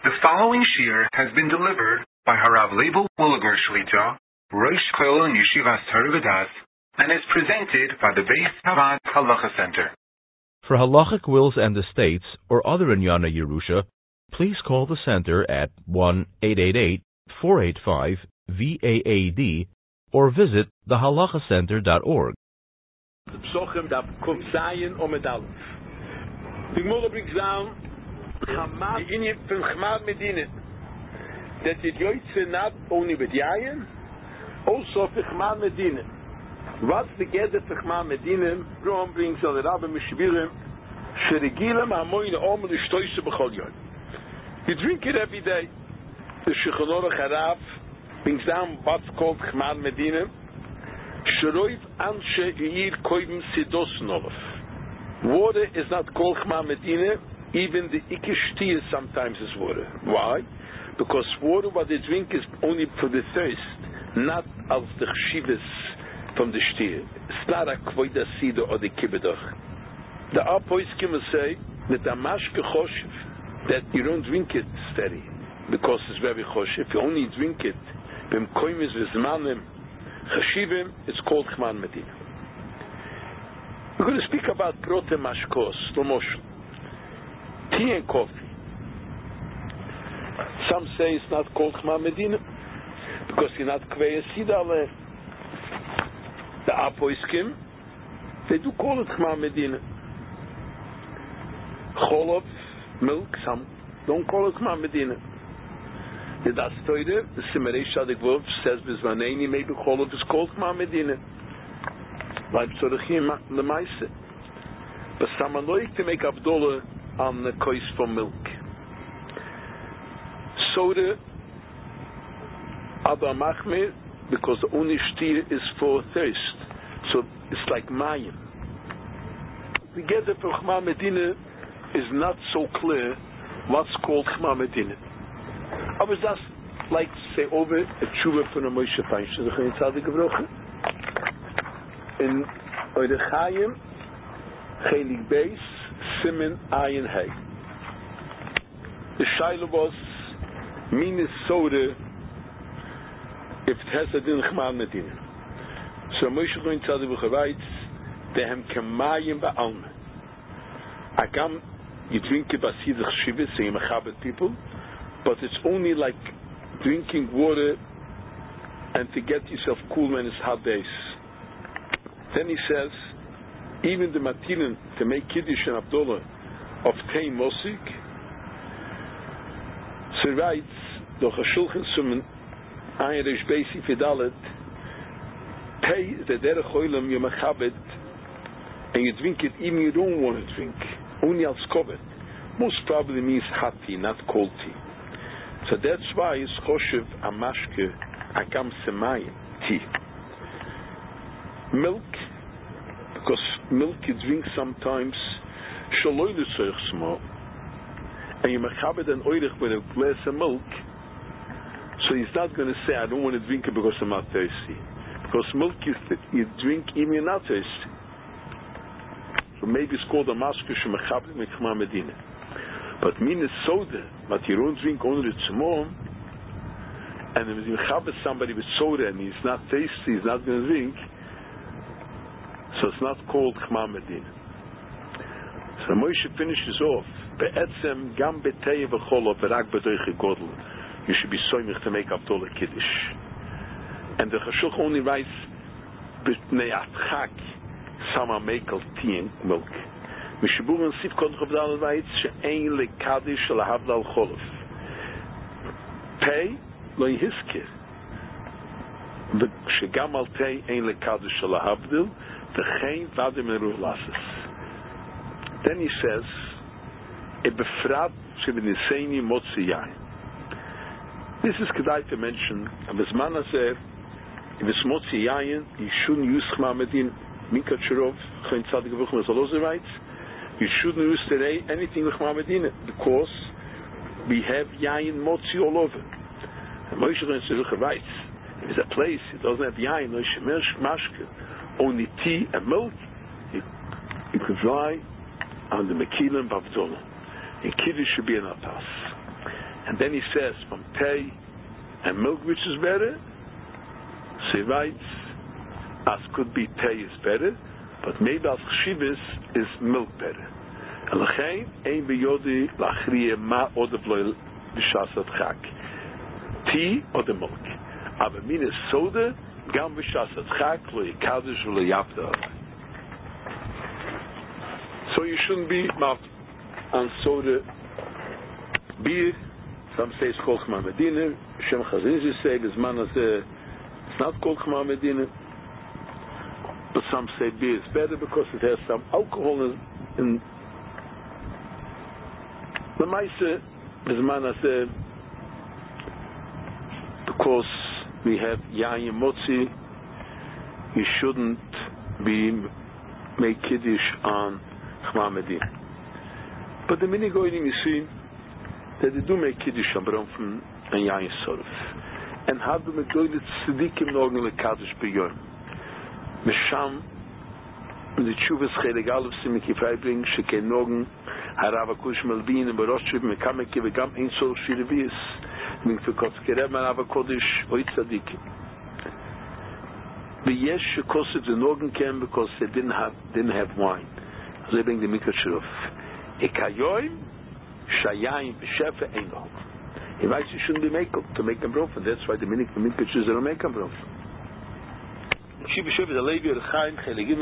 The following shir has been delivered by Harav Leibel Woolager Shlita, Rosh Kollel and Yeshivas Torah V'das, and is presented by the Beis Havad Halacha Center. For halachic wills and estates or other Inyana Yerusha, please call the center at 1-888-485-VAAD or visit thehalachacenter.org. The Psochim Daf Kuf Zayin Omed Aleph. The Gemara brings down the Inyan from Chmad Medina that it yoytze not only with Yayin, also for Chmad Medina. What's the gather for Chmad Medina? Rom brings on the Rabbi Mishbirim Sheregilam Hamoyne Omer Shtoyse B'chol Yom. You drink it every day. The Shulchan Aruch Harav brings down what's called Chmad Medina. Sheroiv Anshe Yir Koyim Sidos Nolof. Water is not called Chmad Medina. Even the Ikishti sometimes is water. Why? Because water, what they drink, is only for the thirst, not as the chshivas from the shtir. It's not a kvoida sida or the kibedach. The Apoiskim will say that the mashke choshev, that you don't drink it steady, because it's very choshev. If you only drink it, b'm koymis v'zmanim chashivim, it's called Chmad Medina. We're going to speak about prote mashkos, slomoshel. Tea and coffee. Some say it's not called Chmad Medina because you're not kvei sida aleh. The Apoiskim, they do call it Chmad Medina. Cholov, milk, some don't call it Chmad Medina. The Das Torah, the Simerei Shadik Wolf says Bizvaneini, maybe Cholov is called Chmad Medina. Like Tzorechim Lemaise. But some are like to make Abdullah on the kois for milk. Soda, Abba Machmir, because the only shtir is for thirst. So it's like mayim. The gather for Chmad Medina is not so clear what's called Chmad Medina. I was just like to say over a tshuva from the Moshe Feinstein, the Chaim Tzadik Gebrochen. In Oide Chaim, Chelik Beis, Simen Ayin Hay. The Shaila was Minis Soda if it has a din Chmad Medina. So Moshe Chaim Tzadik writes, Dehem Kemayim Ba'alma. Agam, you drink it by Sidach Shivit, saying Mechabit people, but it's only like drinking water and to get yourself cool when it's hot days. Then he says, even the Matilin to make Kiddush and Abdullah of Tei Mosik, so he writes, the Chashulchan Sumen, Ayrish Beisi Fidalet, Tei is the Derech Oilam Yomachabit, and you drink it even you don't want to drink, only als kovet. Most probably means hot tea, not cold tea. So that's why it's Choshev Amashke Agam Semayim tea. Milk, because milk you drink sometimes, Shaloi L'Soich Small, and you machabed an oirich with a glass of milk, so he's not going to say, I don't want to drink it because I'm not thirsty. Because milk you drink even you're not thirsty. So maybe it's called a masker shemachabed with Chmad Medina. But mean is soda, but you don't drink only the tzmon, and if you machabed somebody with soda and he's not thirsty, he's not going to drink, so it's not called Chmad Medina. So Moshe finishes off, Be'etzem gam betei v'cholo v'rak b'doiche godel. You should be soymich to make Abdullah Kiddush. And the Chashulch only writes, B'tnei atchak, sama mekel tea and milk. Mishabur and Sif Kodch Abdallah writes, She'ein lekadish lahavdal cholof. Pei lo yihiskir. Shegam al tei ein lekadish lahavdil, v'chein vadim eruh lasses. Then he says, E befrat she'v'niseini motzi yain. This is kedai to mention, and as man said, if it's motzi yain, you shouldn't use Chmad Medina. Minka Cherov, Chaim Tzadik Gebrochen, as Allah writes, you shouldn't use today anything with Chmad Medina because we have yain motzi all over. And Moshe Chaim Tzadik writes, if it's a place it doesn't have yain, no shemesh mashke, only tea and milk, you could dry on the Mekilim Bavdollah. And Kiddush should be an atas. And then he says, from tea and milk, which is better? So he writes, as could be tea is better, but maybe as chshivas is milk better. And l'chein, ein b'yodi l'achriye ma odev lo b'shas adchak. Tea or the milk. Aber min is soda, gam b'shas adchak, lo yikadosh lo yapda. So you shouldn't be mouth on soda. Beer, some say it's called Chma Medina. Shem Chazin say this man it's not called Chma Medina. But some say beer is better because it has some alcohol in the Maise. This man because we have Yayin Motzi, you shouldn't be make Kiddush on Chma Medina. But the mini goyim you see that they do make Kiddush on Bronfen and Yayin Sorf. And have them a goyim tzedikim nogen le Kaddish b'yom. Mesham, the Tshuvas Chelik Aleph Simiki Freibring, Shekei Nogen, Harava Kush Melvin, and Baroshib, Mekameke, Vegam, Ein Sol Shiravis, Minkfekot Kerem, Harava Kodesh, Oit Tzadikim. The Yesh Shekoset the Nogen came because they didn't have wine. So they bring the Mikra Shiruf. Ekayoim, Shayayim, Shefe, Einol. He writes you shouldn't be to make them broken. That's why the Mikra Shiruf don't make them broken. The Levi Chaim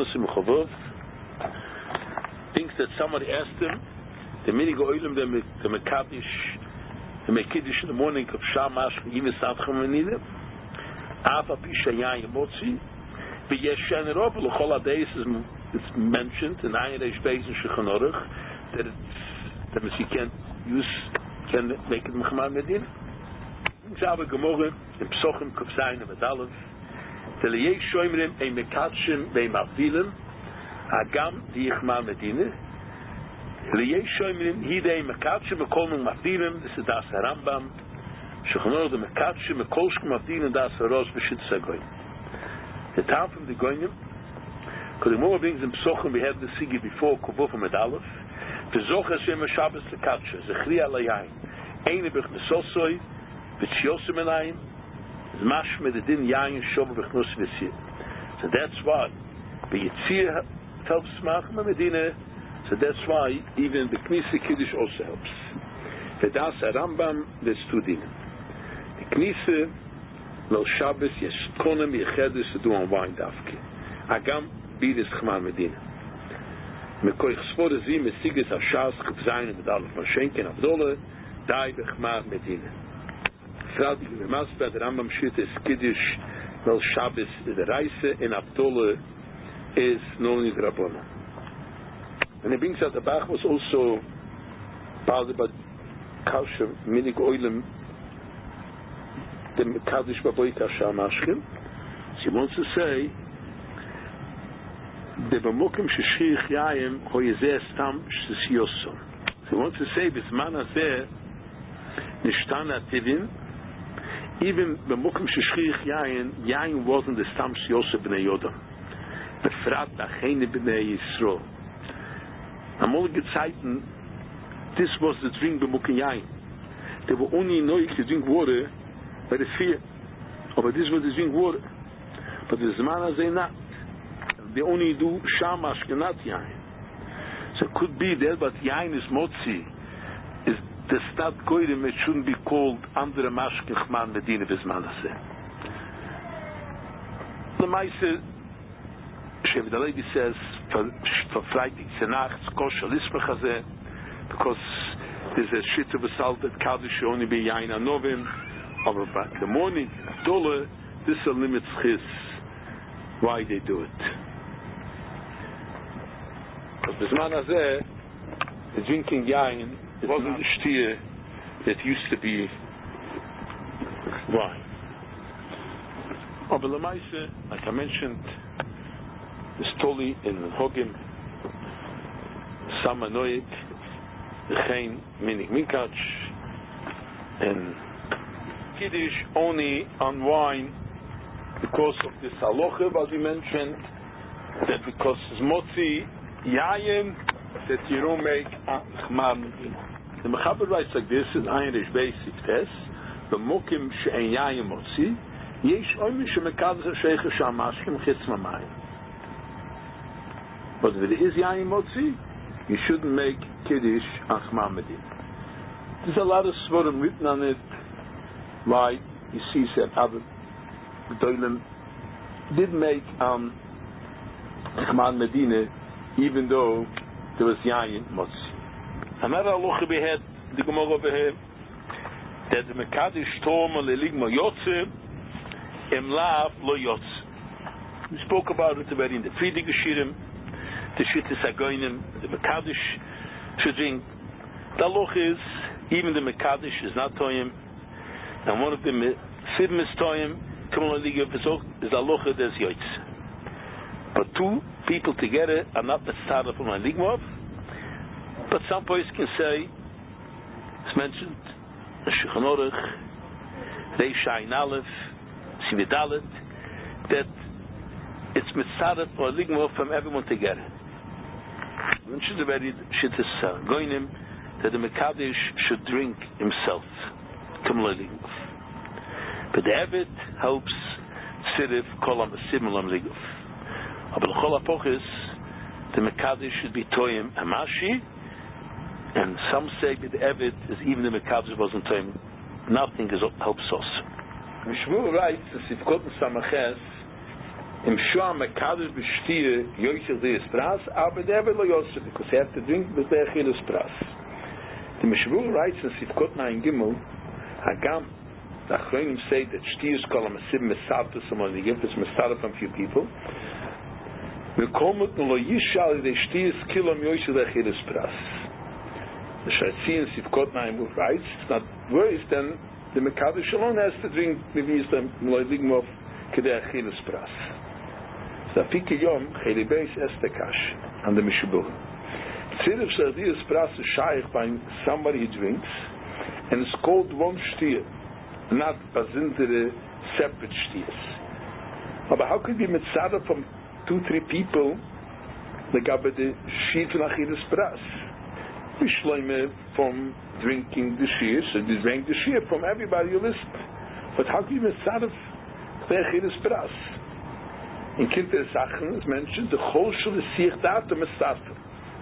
thinks that somebody asked him, the minig oilem the mekadish, the mekiddish in the morning of Shamash, even Sadcham Menida, Ava Pisha Yayin Motzi, V'yeshen Rob, L'chol Adeis is mentioned in Ayin Reish Beis and Shulchan Aruch that you can make it Mechman Medina. Zava Gemorah in Psochim Kufzayin and Medalev. The Liyei Shoimrim ein Mekadshim vei Mavdilim Agam di Chma Medina. Liyei Shoimrim hidei Mekadshim mekolmung Mavdilim. This is Das Rambam. Shechanor the Mekadshim mekolshk Mavdilim Das Rosh B'Shit Sagoyim. The time from the Goyim. Because the more brings in Psochim, we had the Sigi before Kuvuf and Medalev. The Zochas Yom Shabbos Lekadsha Zechri Alayayin Eine Bech Nesosoi V'Tziosim Elayim. So that's why the Yitzir helps Machma Medina. So that's why even the Knesset Kiddush also helps. The Das Rambam, there's two dinim. The Knesset Lel Shabbos Yeshkonem Yechedes to do on wine Davke. Agam Bidis Chma Medina. Mekoich Spor Zim Mesiges Ashas Kevzayin Medalef Mashenken Avdole Dai Bechma Medina. The Master the Rambam Shit is Kiddush, Lel Shabbos is the Reise, and Abdullah is Noni Drabona. And he brings out the Bach was also bothered by Kausha Minig Oilem, the Kaddish Baboita Shamashkim. So he wants to say, the Bamokim Shishich Yayim Hoyezeh Stam Shisiyosom. So he wants to say, this man Azeh Nishtana Tivin. Even the Mokum Shishich Yayin wasn't the Stam Yosef Bnei Yodam. The Frat Achene Bnei Yisro. Am all Gezeiten, this was the drink B'Mokum Yayin. They were only knowing to drink water by the fear. But this was the drink water. But the Zman Azeh not. They only do Shamash Kenat Yayin. So it could be that, but Yayin is Motzi. Is the Stad Goyim, it shouldn't be called Andere Mashkin Chman Medina Vizmanase. The Maise, Shev the lady says, for Friday, Senacht, Kosher, Lismachazeh, because there's a shit of a salt that Kaddish should only be Yain Anovim, or in the morning, Abdullah, this limits his, why they do it. Because Vizmanase, the drinking Yain, it wasn't the shtir that used to be wine. Aber Lamaise, like I mentioned, the Stoli in Hogim, Samanoik, the Chain Minig Mikach, and Kiddush only on wine because of this halacha, as we mentioned, that because it's Motzi Yayin, that you don't make Chma Medina. The Mechaber writes like this in Ayin Reish Beis Siftes, B'mokim she'en yayin motzi, yesh oimin she'mekadis ha'sheicha sha'amashkim chitz mamayim. But if it is yayin motzi, you shouldn't make kiddush on Chma Medina. There's a lot of svarim written on it. Why you see that other Gedolim did make Chma Medina, even though there was yayin motzi. Another halacha we had the Gemara over here that the Mekadosh Tom leligma yotze im lav lo yotze. We spoke about it already in the Friedrich Geshirim, the Shittis Hagoyim, the Mekadosh should drink. The halacha is even the Mekadosh is not toyim, and one of the Sidim is toyim. Tomol leligma is the halacha there's yotze. But two people together are not the start of a leligma. But some boys can say, it's mentioned, Shulchan Aruch, Reish Ayin Aleph, Sivid Dalet, that it's mitzaref or ligma from everyone together. Mentioned already Shittis Goyim that the Mekadosh should drink himself. But the Eved helps Sirif Kolam Simlam Liguf. But the Chol HaPochis, the Mekadosh should be Toyim Hamashi. And some say that the Eved is even the Mekadosh wasn't toyim. Nothing helps us. Mishmur writes in Sivkot Samaches, Im Shua Mekadosh b'shtir yoycher the Espras, aber the Eved lo yosef, because he has to drink with the Echil Espras. The Mishmur writes in Sivkot Nain Gimel, Hagam, the Achronim say that shtir is called a Masib Mesav to someone, they give this Mesav from few people. V'komot no lo yishal the shtir is kilom yoycher the Echil Espras. The Shaitzi in Sivkot Naim writes, it's not worse than the Mekadosh alone has to drink maybe the Loiligmov Kedei Achilas Pras. So Afiki Yom, Cheli Beis Estekash, and the Mishubur. Tzirif Shadias Pras is Shaykh by somebody who drinks, and it's called one Shtir, not Bazintere separate Shtirs. But how could you be Mitzada from 2-3 people, like Abba the Shir from Achilas Pras? Bishloime from drinking the shir, so they drank the shir from everybody you list. But how can you mitzad of the Achilas Pras? In Kinter Sachen is mentioned the whole shul is sich dat and mitzad.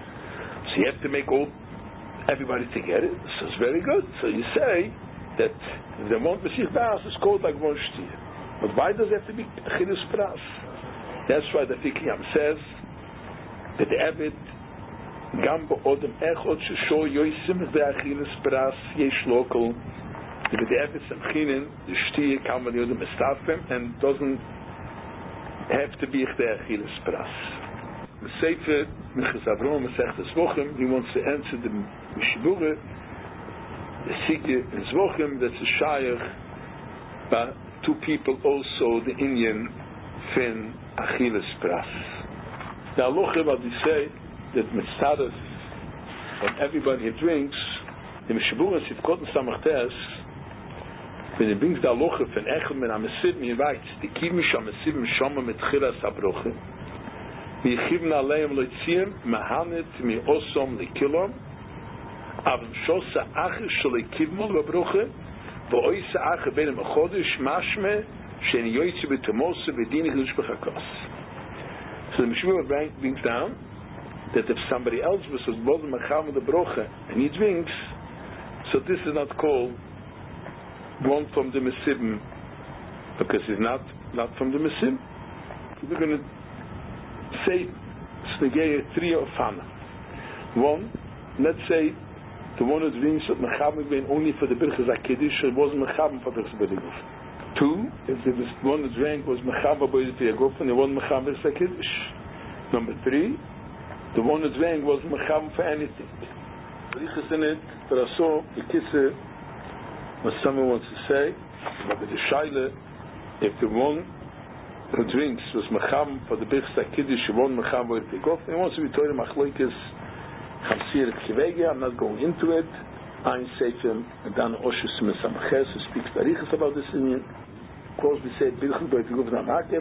So you have to make all everybody together. So it's very good. So you say that if they want Masich Das, it's called like one shtir. But why does it have to be Achilas Pras? That's why the Fikiyam says that the Eved Gam Odem Echot Shesho Yoisim the Achilas Pras Yesh Local. The Eved Samchinin the shtir can man Yodem Estafem and doesn't have to be the Achilas Pras. The Sefer Minchas Avrom Masechtas Zvochem, he wants to answer the Mishibure, the Sikhe in Zvochem, that's a Shayach, but two people also the Indian fin Achilas Pras. The Aloche, what they say, that Mitzadef, when everybody drinks, the Mishibure Sivkot and Samachtes, when he brings the Aloche from Echel men HaMesibim, he writes, the Kimish HaMesibim Shoma Metchilas HaBroche, V'yichivna Aleim Loitziem, Mahanet Mi-Osom Likilom, Avim Shosa Ache Sholekivmol HaBroche, V'oisa Ache Benem HaChodesh, Mashme, Sheni Yoitzi B'Tomose, V'Dini Chidush B'Chakos. So the Mishmur brings down that if somebody else was Bodem Macham the Broche and he drinks, so this is not called one from the Mesibim because he's not from the Mesibim. We're going to say Snegei 3 of Hana. One, let's say the one who drinks that Macham been only for the Birchas HaKiddush, it wasn't Macham for the Birchas. 2, if the one who drank was Macham for the Birchas and it wasn't Macham for the HaKiddush. Number 3, the one who drank was Macham for anything. Birchas in it, but I saw the Kisse, what someone wants to say, but the Shaila, if the one who drinks was Macham for the Birchas HaKiddush, it wasn't Macham for the Birchas, and he wants to be told Machloikis Chamsir Kivege, I'm not going into it. Ein Sefer, and Dan Oshus Mesamches, who speaks Barichas about this Indian. Of course, we say Birchas by Tigov Namakev.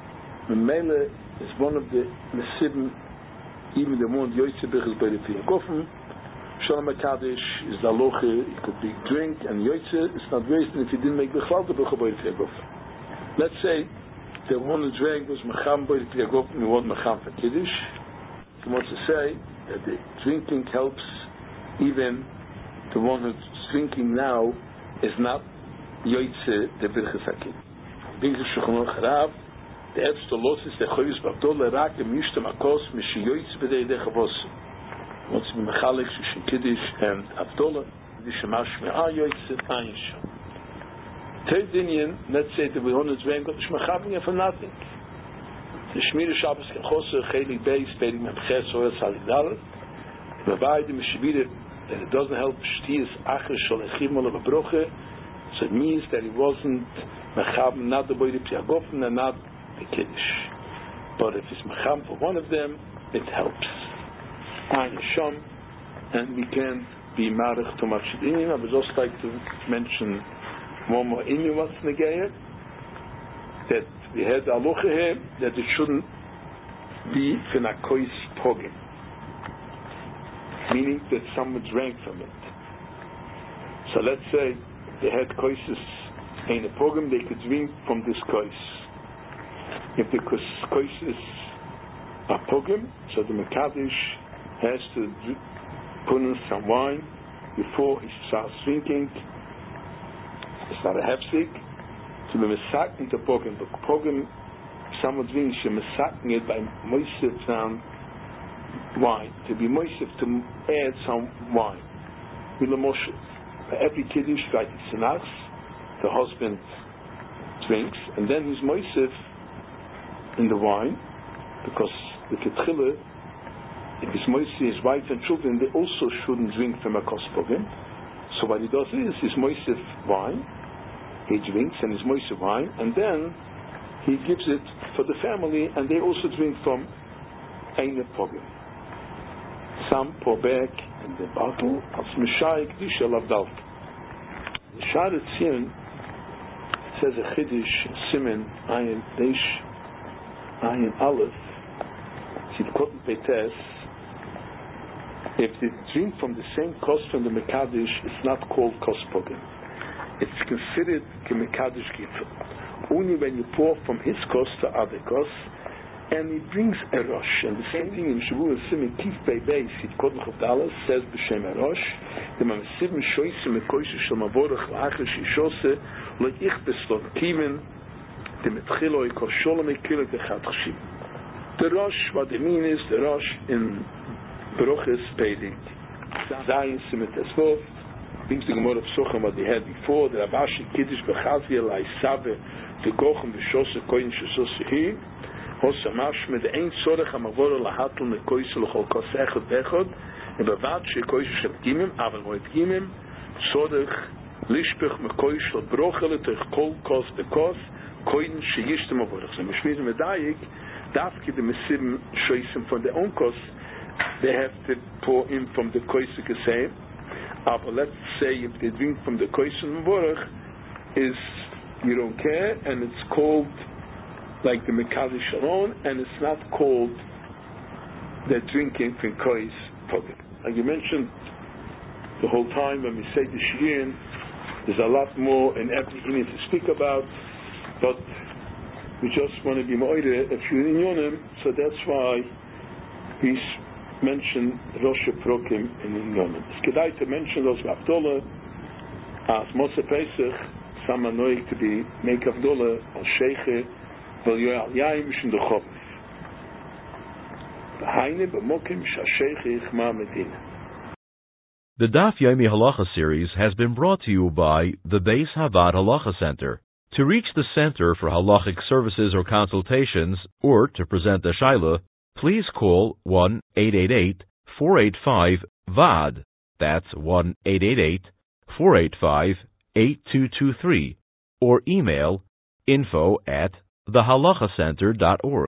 Memele is one of the Mesibim, even the one Yoitze Birchas by the Tiyagofen, Shalom HaKadosh is the halacha, it could be drink and yoytze, it's not wasted if you didn't make bichlal the bracha b'oid Kriyagof. Let's say the one who drank was mecham b'oid Kriyagof and we want mecham for Kiddush. He wants to say that the drinking helps even the one who's drinking now is not yoytze the birchas hakim. Brings the Shulchan Aruch Harav, the Etzto Losis, the Choyus B'Avdola, Rak, the Mishta Makos, Mishi yoytze b'dei dechavos. Wants to be mechalik, Shishin Kiddush, and Avdola, the Shemash Me'ah yoytze, Ayin Shom. Third Indian, let's say that we want to drink, but the Shemachavim for nothing. The Shmira Shabbos Kechoser, Chelik Beis, Peirik Memches, Oel Salidal, the Mavai, the Meshivire, that it doesn't help Shtias Acher Sholechim Ola Babroche, so it means that it wasn't Mechavim, not the Boy the Priagofen, and not the Kiddush. But if it's Mecham for one of them, it helps. Ayin Shom, and we can't be Marich too much. I would just like to mention one more Inyan what's Negayah, that we had the halacha here, that it shouldn't be Finakois Pogim, meaning that someone drank from it. So let's say they had koises in a pogum, they could drink from this kois. If the koises are pogum, so the Mekadosh has to put in some wine before he starts drinking. It's not a hefsik to be mesaking the pogum. The pogum, someone drinks, you're mesaking it by moisef wine. To be moisef, to add some wine. With a moshe. Every kiddush, like Sinachs, the husband drinks, and then he's moisef in the wine, because the ketchila, if he's moisef, his wife and children, they also shouldn't drink from a kospogim. So what he does is, he's moisef wine, he drinks, and he's moisef wine, and then he gives it for the family, and they also drink from eine pogim. Some pour back in the bottle as Mishai Kedusha Lavdalk. The Sharet Tzin says a Chiddush Simen Ayin Reish Ayin Aleph Tzidkot Peites. If they drink from the same kos from the Mekadosh, it's not called kos pogim. It's considered Mekadosh Gifel. Only when you pour from his kos to other kos, and he brings a rosh, and the same thing in Shavuot Simen Kif Pei Beis Tzidkot Chavdalas says b'Shem a rosh. The Mamsivim Shoysim Mekoisha Shel Mavorach La'achar Shishose Lo Ichbes Lo Kimen the Metchilo Ikor Sholem Ekilek Echat Chashim. The rosh, what they mean is the rosh in Baruches Peidik Zayin Simen Tesvov brings the Gemara of Sochem what they had before. The Rabashi Kiddush B'Chazia La'Isave the Gochem V'Shose Koyin Shishose Hi Hosamash med ein sorach amavor lahatl mekoisel chol kosechot bechod and bevat shekoisel sheptimim aval moed gimim sorach lishpech mekoisel brochele tech kol kos bekos koin sheyishtem avorach. So mishmir medayik dafke the mesim shoysim from the onkos, they have to pour in from the koisel gesem. But let's say if they drink from the koisel avorach, is you don't care, and it's called like the Mekadosh Shalom, and it's not called the drinking from kois pogim. Like you mentioned the whole time when we say the shirin, there's a lot more in every inyan to speak about, but we just want to be moire a few inyanim, so that's why he's mentioned Rosh Prokim in inyanim. It's kedai to mention those Avdola as Moshe Pesach, some are knowing to be make Avdola or Sheiche. The Daf Yomi Halacha series has been brought to you by the Beis Havad Halacha Center. To reach the Center for Halachic Services or Consultations, or to present a Shaila, please call 1-888-485-VAD. That's 1-888-485-8223. Or email info@thehalachacenter.org.